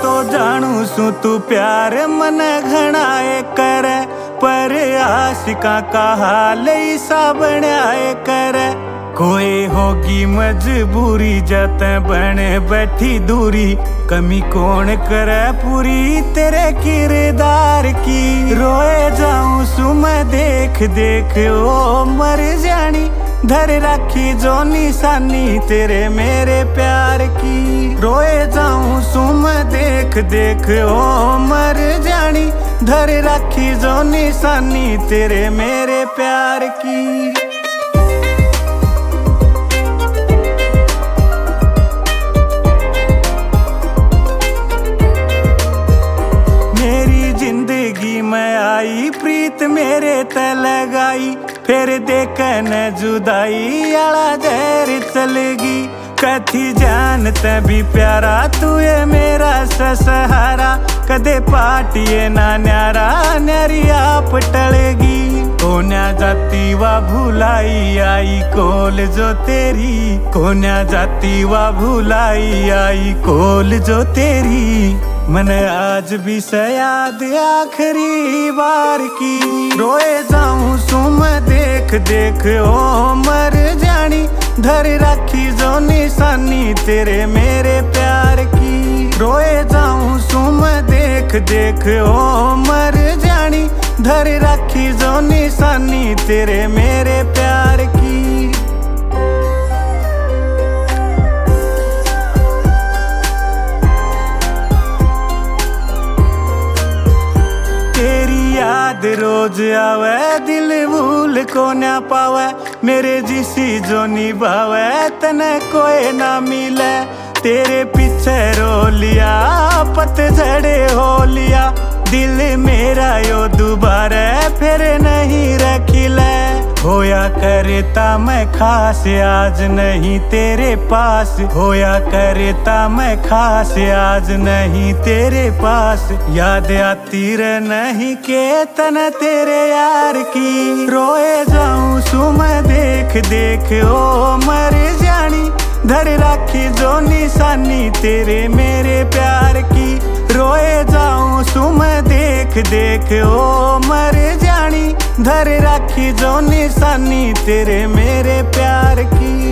तो जानू सू तू प्यार मन घणाए करे, पर आशिका का हाल ऐसा बनाए करे। कोई होगी मजबूरी जत बने बैठी दूरी, कमी कौन करे पूरी तेरे किरदार की। रोए जाऊं सु मैं देख देख ओ मर जानी, धर राखी जो निशानी तेरे मेरे प्यार की। रोए जाऊं सु मैं देख देख ओ मर जानी, धर राखी जो निशानी तेरे मेरे प्यार की। जिंदगी में आई प्रीत मेरे ते लगाई, फिर देख न जुदाई आला जहर चलेगी। कथी जानते भी प्यारा तू ये मेरा सहारा, कदे पाटिए ना न्यारा न्यारी आप टलेगी। कोन्या जाती वा भुलाई आई कोल जो तेरी, कोन्या जाती वा भुलाई आई कोल जो तेरी। मन आज भी याद आखिरी बार की। रोए जाऊं सु मैं देख देख ओ मर जानी, धर राखी जो निशानी तेरे मेरे प्यार की। रोए जाऊं सु मैं देख देख ओ मर जानी, धर राखी जो निशानी तेरे मेरे प्यार की। याद रोज आवे दिल भूल को ना पावे, मेरे जिसी जो निभावे तने कोई ना मिले। तेरे पीछे रो लिया पतझड़े हो लिया, दिल मेरा यो दोबारा फिर नहीं रखिले। होया करता मैं खास आज नहीं तेरे पास, होया करता मैं खास आज नहीं तेरे पास। याद आती रे नहीं के तन तेरे यार की। रोए जाऊं सु मैं देख देख ओ मर जानी, धर राखी जो निशानी तेरे मेरे प्यार की। रोए जाऊं सु मैं देख देख ओ मर जानी, धर राखी जो निशानी तेरे मेरे प्यार की।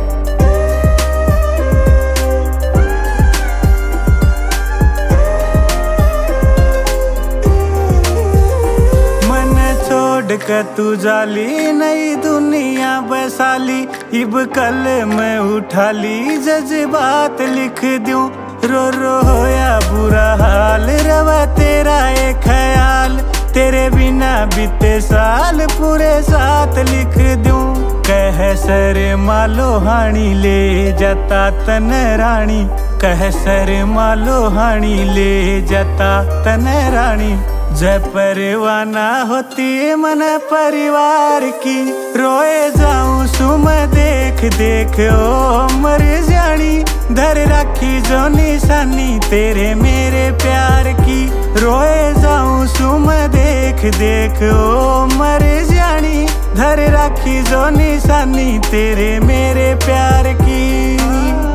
छोड़ कर तू जाली नई दुनिया बसाली, इब कल मैं उठा ली जज्बात लिख दूं। रो रो होया बुरा हाल रवा तेरा एक ख्याल, तेरे बिना बीते साल पूरे साथ लिख दूं। कह सर मालो हानी ले जाता तन रानी, कह सर मालो हानी ले जाता तन रानी। जय परवाना होती मन परिवार की। रोए जाऊं सु मैं देख देख ओ मर जानी, धर राखी जो निशानी तेरे मेरे प्यार की। रोए जाऊं सु मैं देख देख ओ मर जानी, धर राखी जो निशानी तेरे मेरे प्यार की।